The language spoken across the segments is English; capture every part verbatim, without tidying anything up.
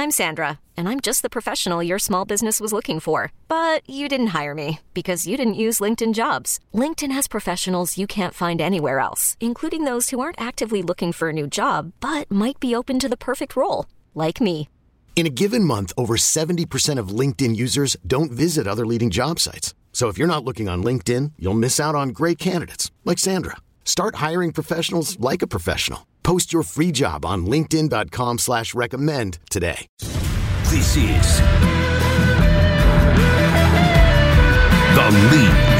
I'm Sandra, and I'm just the professional your small business was looking for. But you didn't hire me because you didn't use LinkedIn Jobs. LinkedIn has professionals you can't find anywhere else, including those who aren't actively looking for a new job, but might be open to the perfect role, like me. In a given month, over seventy percent of LinkedIn users don't visit other leading job sites. So if you're not looking on LinkedIn, you'll miss out on great candidates like Sandra. Start hiring professionals like a professional. Post your free job on linkedin.com slash recommend today. This is The Lead.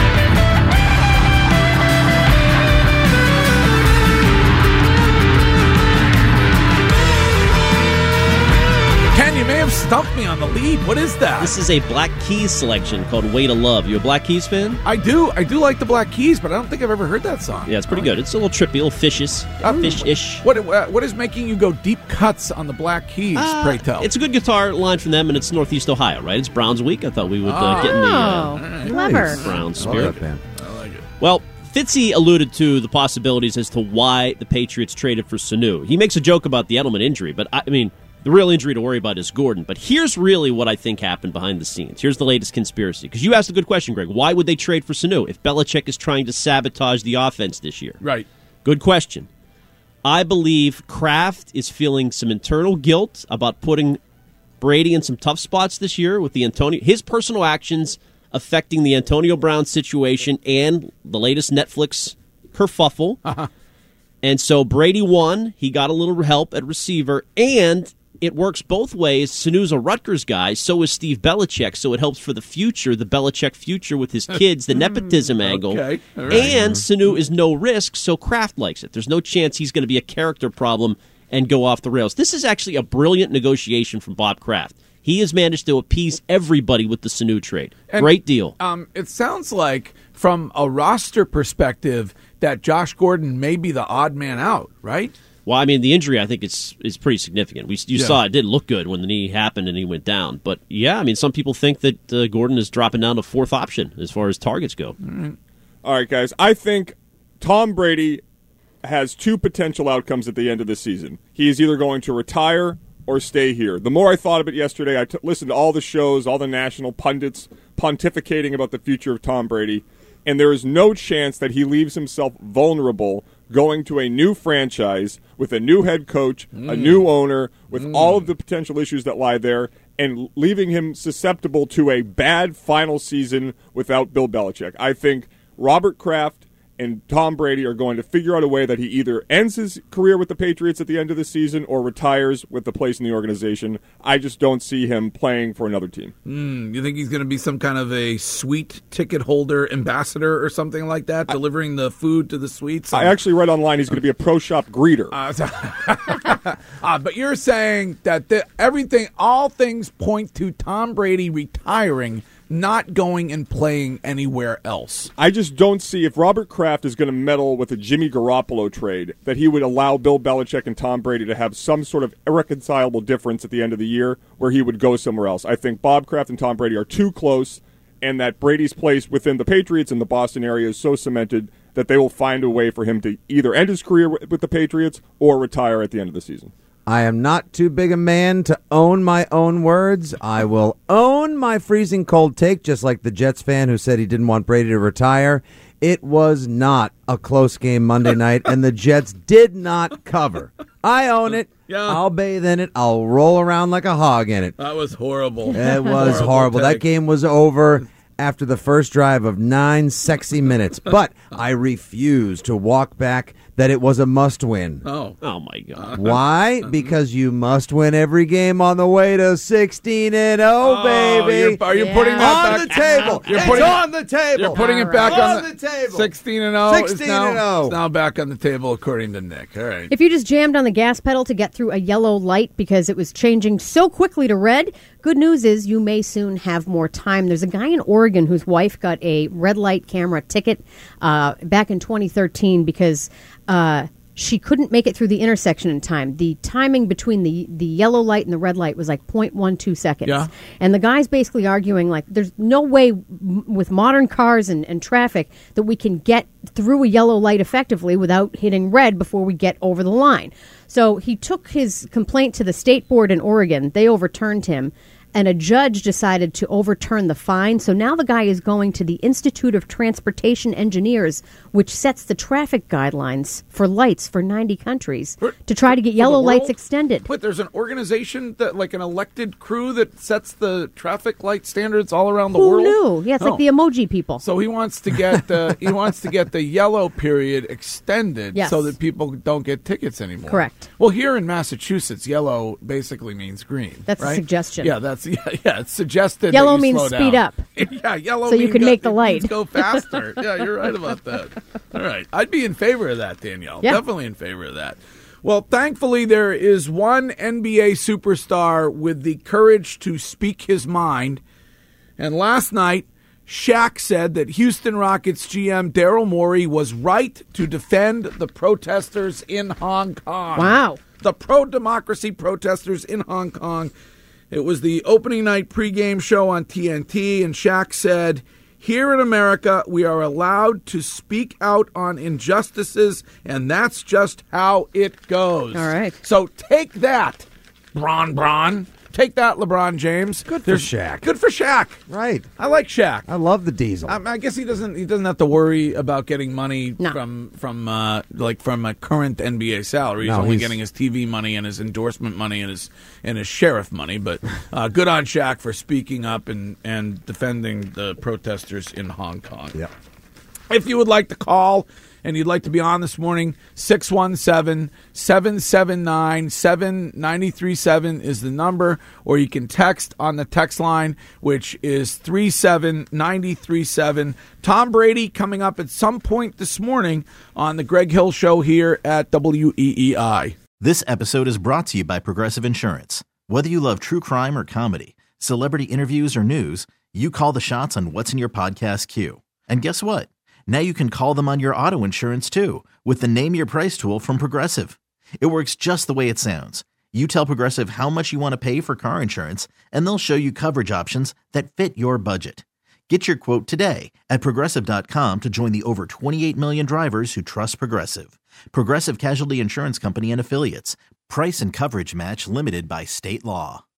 Ken, you may have stumped me on The Lead. What is that? This is a Black Keys selection called Way to Love. You a Black Keys fan? I do. I do like the Black Keys, but I don't think I've ever heard that song. Yeah, it's pretty good. It's a little trippy, a little fishish. Um, Fish-ish. What, what is making you go deep cuts on the Black Keys, Uh, pray tell? It's a good guitar line from them, and it's Northeast Ohio, right? It's Browns Week. I thought we would uh, get in the uh, Oh, clever. Browns I love spirit. that band. I like it. Well, Fitzy alluded to the possibilities as to why the Patriots traded for Sanu. He makes a joke about the Edelman injury, but I, I mean, the real injury to worry about is Gordon. But here's really what I think happened behind the scenes. Here's the latest conspiracy. Because you asked a good question, Greg. Why would they trade for Sanu if Belichick is trying to sabotage the offense this year? Right. Good question. I believe Kraft is feeling some internal guilt about putting Brady in some tough spots this year with the Antonio. His personal actions affecting the Antonio Brown situation and the latest Netflix kerfuffle. Uh-huh. And so Brady won. He got a little help at receiver, and it works both ways. Sanu's a Rutgers guy, so is Steve Belichick, so it helps for the future, the Belichick future with his kids, the nepotism angle. Okay. All right. And Sanu is no risk, so Kraft likes it. There's no chance he's going to be a character problem and go off the rails. This is actually a brilliant negotiation from Bob Kraft. He has managed to appease everybody with the Sanu trade. And, Great deal. Um, it sounds like, from a roster perspective, that Josh Gordon may be the odd man out, right? Well, I mean, the injury, I think, is is pretty significant. We You Yeah. saw it didn't look good when the knee happened and he went down. But, yeah, I mean, some people think that uh, Gordon is dropping down to fourth option as far as targets go. All right, guys. I think Tom Brady has two potential outcomes at the end of the season. He is either going to retire or stay here. The more I thought of it yesterday, I t- listened to all the shows, all the national pundits pontificating about the future of Tom Brady, and there is no chance that he leaves himself vulnerable going to a new franchise with a new head coach, mm. a new owner, with mm. all of the potential issues that lie there, and leaving him susceptible to a bad final season without Bill Belichick. I think Robert Kraft and Tom Brady are going to figure out a way that he either ends his career with the Patriots at the end of the season or retires with the place in the organization. I just don't see him playing for another team. Mm, you think he's going to be some kind of a suite ticket holder ambassador or something like that, delivering the food to the suites? I actually read online he's going to be a pro shop greeter. Uh, uh, but you're saying that the, everything, all things point to Tom Brady retiring, not going and playing anywhere else. I just don't see, if Robert Kraft is going to meddle with a Jimmy Garoppolo trade, that he would allow Bill Belichick and Tom Brady to have some sort of irreconcilable difference at the end of the year where he would go somewhere else. I think Bob Kraft and Tom Brady are too close, and that Brady's place within the Patriots in the Boston area is so cemented that they will find a way for him to either end his career with the Patriots or retire at the end of the season. I am not too big a man to own my own words. I will own my freezing cold take, just like the Jets fan who said he didn't want Brady to retire. It was not a close game Monday night, and the Jets did not cover. I own it. Yeah. I'll bathe in it. I'll roll around like a hog in it. That was horrible. It was horrible. horrible. Take. That game was over after the first drive of nine sexy minutes. But I refuse to walk back that it was a must-win. Oh. Oh, my God. Why? Because you must win every game on the way to sixteen and oh, baby. You're, are you Yeah. putting that On back? the table. You're It's putting, on the table. You're putting it All back right. on, On the table. sixteen and oh. sixteen is now, and oh. It's now back on the table, according to Nick. All right. If you just jammed on the gas pedal to get through a yellow light because it was changing so quickly to red, good news is you may soon have more time. There's a guy in Oregon whose wife got a red light camera ticket uh, back in twenty thirteen because uh, she couldn't make it through the intersection in time. The timing between the, the yellow light and the red light was like zero point one two seconds. Yeah. And the guy's basically arguing like there's no way m- with modern cars and, and traffic that we can get through a yellow light effectively without hitting red before we get over the line. So he took his complaint to the state board in Oregon. They overturned him. And a judge decided to overturn the fine. So now the guy is going to the Institute of Transportation Engineers, which sets the traffic guidelines for lights for ninety countries, For- to try to get for the yellow lights world? extended. Wait, there's an organization that, like an elected crew that sets the traffic light standards all around the Who world? knew? Yeah, it's Oh. like the emoji people. So he wants to get the he wants to get the yellow period extended Yes. so that people don't get tickets anymore. Correct. Well, here in Massachusetts, yellow basically means green. That's a right? suggestion. Yeah, that's yeah, yeah it's suggested. Yellow that you means slow speed down. up. Yeah, yellow. So you mean can go, make the it light. means go faster. Yeah, you're right about that. All right, I'd be in favor of that, Danielle. Yeah. Definitely in favor of that. Well, thankfully, there is one N B A superstar with the courage to speak his mind. And last night, Shaq said that Houston Rockets G M Daryl Morey was right to defend the protesters in Hong Kong. Wow. The pro-democracy protesters in Hong Kong. It was the opening night pregame show on T N T, and Shaq said, "Here in America, we are allowed to speak out on injustices, and that's just how it goes." All right. So take that, Bron Bron. Take that, LeBron James. Good for Shaq. Good for Shaq. Right. I like Shaq. I love the diesel. I, I guess he doesn't. He doesn't have to worry about getting money No. from from uh, like from a current N B A salary. He's No, only he's- getting his T V money and his endorsement money and his and his sheriff money. But uh, good on Shaq for speaking up and and defending the protesters in Hong Kong. Yep. If you would like to call and you'd like to be on this morning, six one seven, seven seven nine, seven nine three seven is the number, or you can text on the text line, which is three seven nine three seven. Tom Brady coming up at some point this morning on the Greg Hill Show here at W E E I. This episode is brought to you by Progressive Insurance. Whether you love true crime or comedy, celebrity interviews or news, you call the shots on what's in your podcast queue. And guess what? Now you can call them on your auto insurance too with the Name Your Price tool from Progressive. It works just the way it sounds. You tell Progressive how much you want to pay for car insurance, and they'll show you coverage options that fit your budget. Get your quote today at Progressive dot com to join the over twenty-eight million drivers who trust Progressive. Progressive Casualty Insurance Company and Affiliates. Price and coverage match limited by state law.